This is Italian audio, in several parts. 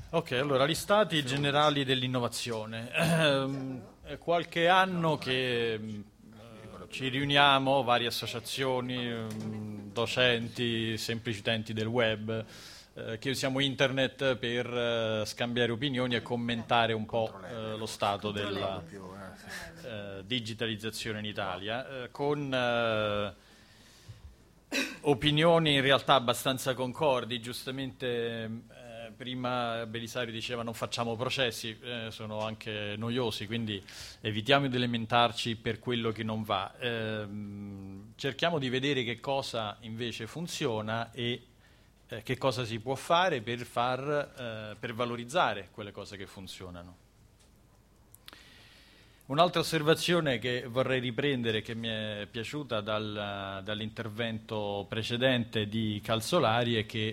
Ok, allora, gli stati generali dell'innovazione. È qualche anno che ci riuniamo, varie associazioni, docenti, semplici utenti del web, che usiamo internet per scambiare opinioni e commentare un po' lo stato della digitalizzazione in Italia, con opinioni in realtà abbastanza concordi. Giustamente prima Belisario diceva non facciamo processi, sono anche noiosi, quindi evitiamo di lamentarci per quello che non va. Cerchiamo di vedere che cosa invece funziona e che cosa si può fare per valorizzare quelle cose che funzionano. Un'altra osservazione che vorrei riprendere, che mi è piaciuta dall'intervento precedente di Calzolari, è che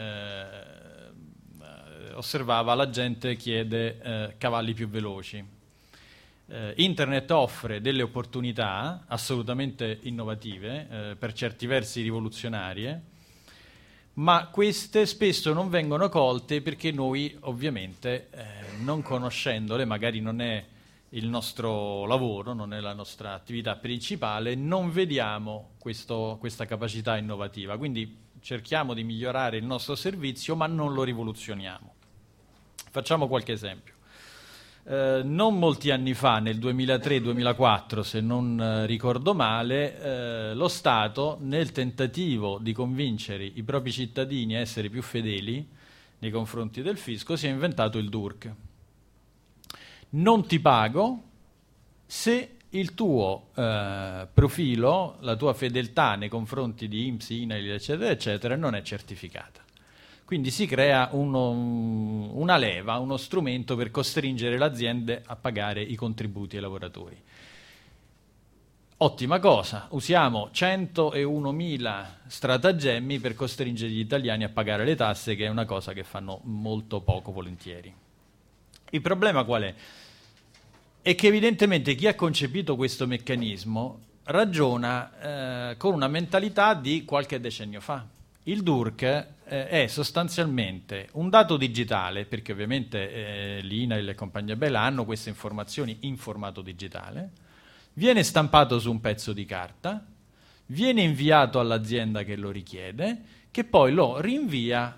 osservava la gente chiede cavalli più veloci. Internet offre delle opportunità assolutamente innovative, per certi versi rivoluzionarie, ma queste spesso non vengono colte perché noi ovviamente non conoscendole, magari non è il nostro lavoro, non è la nostra attività principale, non vediamo questa capacità innovativa, quindi cerchiamo di migliorare il nostro servizio ma non lo rivoluzioniamo. Facciamo qualche esempio. Non molti anni fa, nel 2003-2004, se non ricordo male, lo Stato, nel tentativo di convincere i propri cittadini a essere più fedeli nei confronti del fisco, si è inventato il DURC. Non ti pago se il tuo profilo, la tua fedeltà nei confronti di INPS, INAIL, eccetera, eccetera, non è certificata. Quindi si crea una leva, uno strumento per costringere le aziende a pagare i contributi ai lavoratori. Ottima cosa, usiamo 101.000 stratagemmi per costringere gli italiani a pagare le tasse, che è una cosa che fanno molto poco volentieri. Il problema qual è? È che evidentemente chi ha concepito questo meccanismo ragiona con una mentalità di qualche decennio fa. Il DURC è sostanzialmente un dato digitale, perché ovviamente l'INAIL e compagnia bella hanno queste informazioni in formato digitale, viene stampato su un pezzo di carta, viene inviato all'azienda che lo richiede, che poi lo rinvia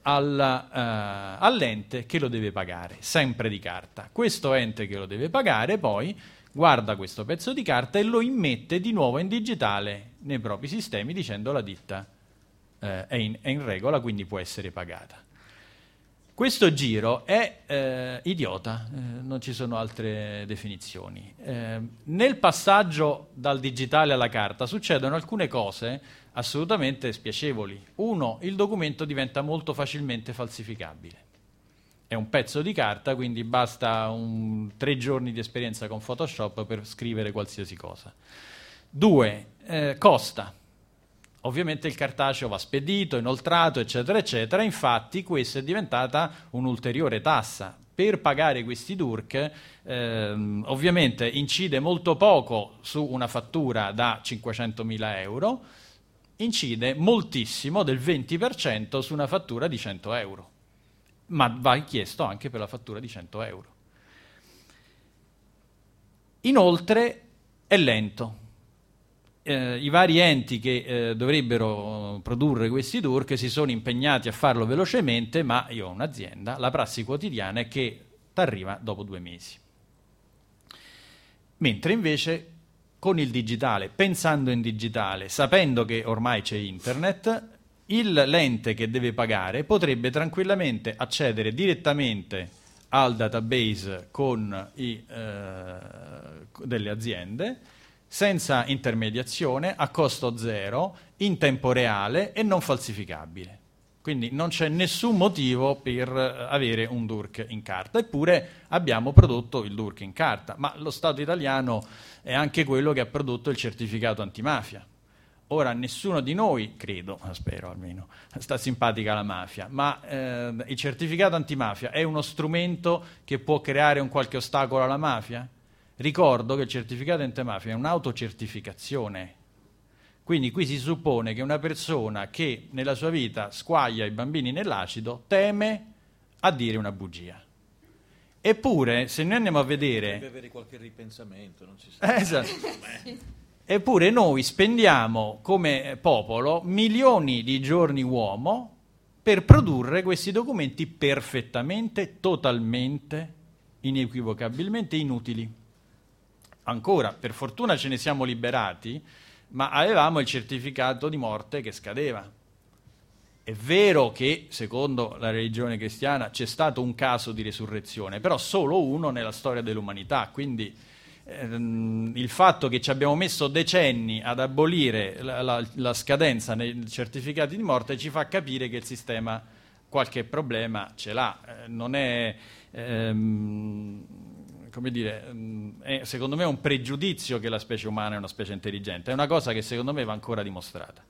all'ente che lo deve pagare, sempre di carta. Questo ente che lo deve pagare poi guarda questo pezzo di carta e lo immette di nuovo in digitale nei propri sistemi dicendo la ditta è in regola, quindi può essere pagata. Questo giro è idiota, non ci sono altre definizioni. Nel passaggio dal digitale alla carta succedono alcune cose assolutamente spiacevoli. Uno, il documento diventa molto facilmente falsificabile. È un pezzo di carta, quindi basta 3 giorni di esperienza con Photoshop per scrivere qualsiasi cosa. 2, costa. Ovviamente il cartaceo va spedito, inoltrato, eccetera, eccetera. Infatti questa è diventata un'ulteriore tassa. Per pagare questi DURC ovviamente incide molto poco su una fattura da 500.000 euro, incide moltissimo, del 20%, su una fattura di 100 euro. Ma va chiesto anche per la fattura di 100 euro. Inoltre è lento. I vari enti che dovrebbero produrre questi DURC si sono impegnati a farlo velocemente, ma io ho un'azienda, la prassi quotidiana è che ti arriva dopo 2 mesi. Mentre invece con il digitale, pensando in digitale, sapendo che ormai c'è internet, l'ente che deve pagare potrebbe tranquillamente accedere direttamente al database con delle aziende, senza intermediazione, a costo zero, in tempo reale e non falsificabile. Quindi non c'è nessun motivo per avere un DURC in carta. Eppure abbiamo prodotto il DURC in carta, ma lo Stato italiano è anche quello che ha prodotto il certificato antimafia. Ora nessuno di noi, credo, spero almeno, sta simpatica alla mafia, ma il certificato antimafia è uno strumento che può creare un qualche ostacolo alla mafia? Ricordo che il certificato antimafia è un'autocertificazione, quindi qui si suppone che una persona che nella sua vita squaglia i bambini nell'acido teme a dire una bugia. Eppure, se noi andiamo a vedere... Deve avere qualche ripensamento, non si sa. Esatto. Eppure noi spendiamo come popolo milioni di giorni uomo per produrre questi documenti perfettamente, totalmente, inequivocabilmente inutili. Ancora, per fortuna ce ne siamo liberati, ma avevamo il certificato di morte che scadeva. È vero che, secondo la religione cristiana, c'è stato un caso di resurrezione, però solo uno nella storia dell'umanità, quindi il fatto che ci abbiamo messo decenni ad abolire la scadenza nei certificati di morte ci fa capire che il sistema qualche problema ce l'ha. Non è... come dire, è secondo me un pregiudizio che la specie umana è una specie intelligente, è una cosa che secondo me va ancora dimostrata.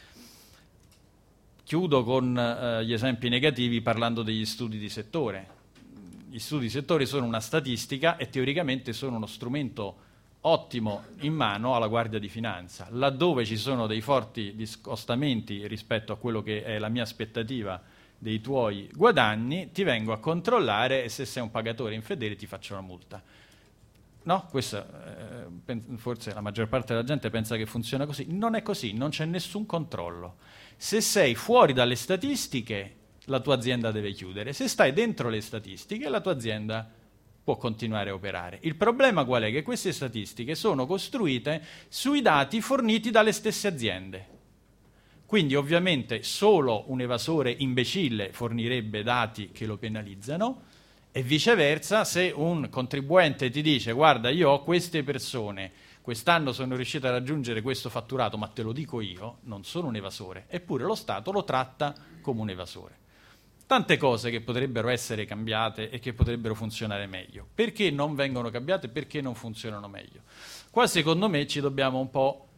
Chiudo con gli esempi negativi parlando degli studi di settore. Gli studi di settore sono una statistica e teoricamente sono uno strumento ottimo in mano alla Guardia di Finanza. Laddove ci sono dei forti discostamenti rispetto a quello che è la mia aspettativa dei tuoi guadagni, ti vengo a controllare e se sei un pagatore infedele ti faccio una multa. No, questo, forse la maggior parte della gente pensa che funziona così. Non è così, non c'è nessun controllo. Se sei fuori dalle statistiche, la tua azienda deve chiudere. Se stai dentro le statistiche, la tua azienda può continuare a operare. Il problema qual è? Che queste statistiche sono costruite sui dati forniti dalle stesse aziende. Quindi ovviamente solo un evasore imbecille fornirebbe dati che lo penalizzano e viceversa se un contribuente ti dice guarda io ho queste persone, quest'anno sono riuscito a raggiungere questo fatturato ma te lo dico io, non sono un evasore, eppure lo Stato lo tratta come un evasore. Tante cose che potrebbero essere cambiate e che potrebbero funzionare meglio. Perché non vengono cambiate? Perché non funzionano meglio? Qua secondo me ci dobbiamo un po'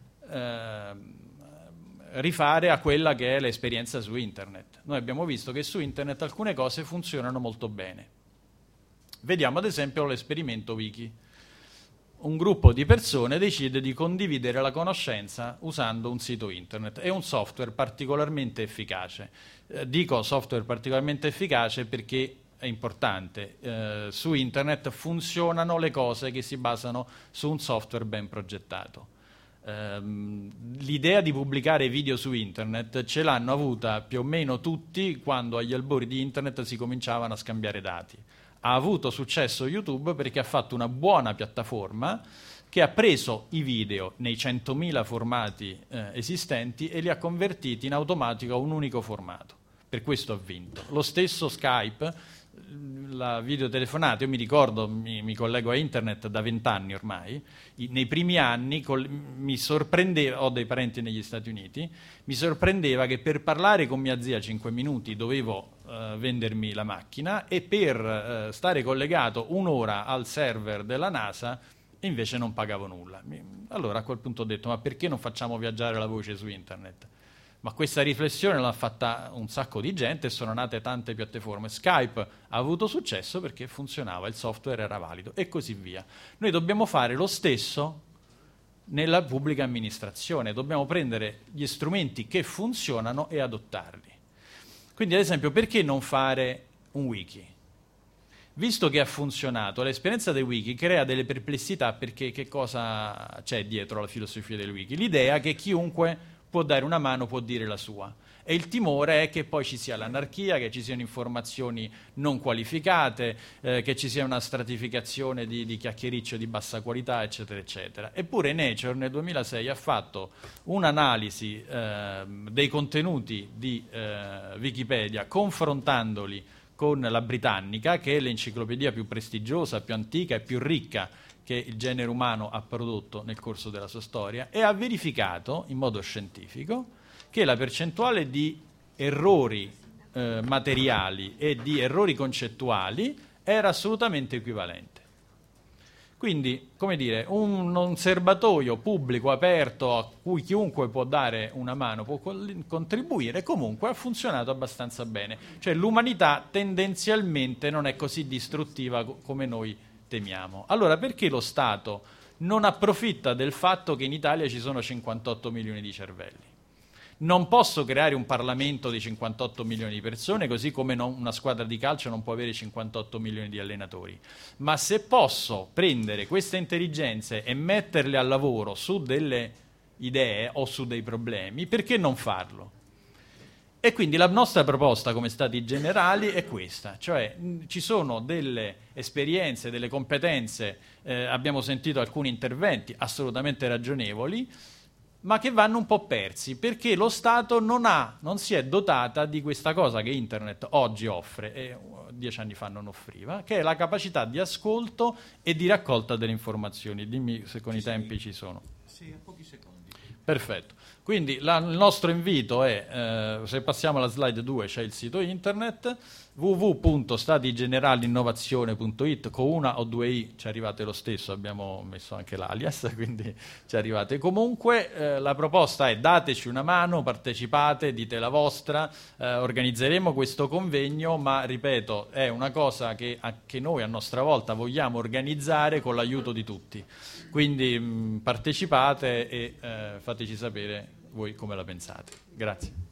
rifare a quella che è l'esperienza su internet. Noi abbiamo visto che su internet alcune cose funzionano molto bene. Vediamo ad esempio l'esperimento Wiki. Un gruppo di persone decide di condividere la conoscenza usando un sito internet. È un software particolarmente efficace. Dico software particolarmente efficace perché è importante. Su internet funzionano le cose che si basano su un software ben progettato. L'idea di pubblicare video su internet ce l'hanno avuta più o meno tutti quando agli albori di internet si cominciavano a scambiare dati. Ha avuto successo YouTube perché ha fatto una buona piattaforma che ha preso i video nei 100.000 formati esistenti e li ha convertiti in automatico a un unico formato. Per questo ha vinto. Lo stesso Skype, la videotelefonata, io mi ricordo, mi collego a internet da 20 anni ormai, nei primi anni mi sorprendeva, ho dei parenti negli Stati Uniti, mi sorprendeva che per parlare con mia zia 5 minuti dovevo vendermi la macchina e per stare collegato un'ora al server della NASA invece non pagavo nulla. Allora a quel punto ho detto, ma perché non facciamo viaggiare la voce su internet? Ma questa riflessione l'ha fatta un sacco di gente e sono nate tante piattaforme. Skype ha avuto successo perché funzionava, il software era valido e così via. Noi dobbiamo fare lo stesso nella pubblica amministrazione, dobbiamo prendere gli strumenti che funzionano e adottarli. Quindi ad esempio perché non fare un wiki? Visto che ha funzionato, l'esperienza del wiki crea delle perplessità perché che cosa c'è dietro la filosofia del wiki? L'idea che chiunque può dare una mano, può dire la sua. E il timore è che poi ci sia l'anarchia, che ci siano informazioni non qualificate, che ci sia una stratificazione di chiacchiericcio di bassa qualità, eccetera, eccetera. Eppure Nature nel 2006 ha fatto un'analisi dei contenuti di Wikipedia, confrontandoli con la britannica, che è l'enciclopedia più prestigiosa, più antica e più ricca che il genere umano ha prodotto nel corso della sua storia, e ha verificato in modo scientifico che la percentuale di errori materiali e di errori concettuali era assolutamente equivalente. Quindi, come dire, un serbatoio pubblico aperto a cui chiunque può dare una mano, può contribuire, comunque ha funzionato abbastanza bene. Cioè l'umanità tendenzialmente non è così distruttiva come noi temiamo. Allora perché lo Stato non approfitta del fatto che in Italia ci sono 58 milioni di cervelli? Non posso creare un Parlamento di 58 milioni di persone, così come una squadra di calcio non può avere 58 milioni di allenatori. Ma se posso prendere queste intelligenze e metterle al lavoro su delle idee o su dei problemi, perché non farlo? E quindi la nostra proposta come stati generali è questa, cioè ci sono delle esperienze, delle competenze, abbiamo sentito alcuni interventi assolutamente ragionevoli, ma che vanno un po' persi, perché lo Stato non si è dotata di questa cosa che Internet oggi offre e 10 anni fa non offriva, che è la capacità di ascolto e di raccolta delle informazioni. Dimmi se con i tempi ci sono. Sì, a pochi secondi. Perfetto. Quindi il nostro invito è, se passiamo alla slide 2, c'è il sito internet www.statigeneralinnovazione.it, con una o due i ci arrivate lo stesso, abbiamo messo anche l'alias, quindi ci arrivate comunque. La proposta è: dateci una mano, partecipate, dite la vostra, organizzeremo questo convegno, ma ripeto, è una cosa che anche noi a nostra volta vogliamo organizzare con l'aiuto di tutti. Quindi partecipate e fateci sapere voi come la pensate. Grazie.